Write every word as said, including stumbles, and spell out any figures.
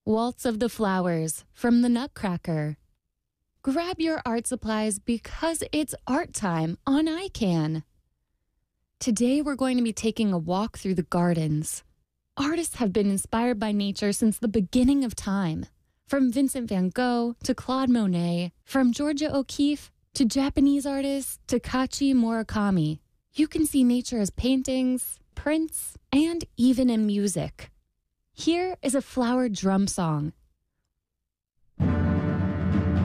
Waltz of the Flowers from the Nutcracker. Grab your art supplies because it's art time on I CAN. Today we're going to be taking a walk through the gardens. Artists have been inspired by nature since the beginning of time. From Vincent van Gogh to Claude Monet, from Georgia O'Keeffe to Japanese artists Takashi Murakami. You can see nature as paintings, prints, and even in music. Here is a flower drum song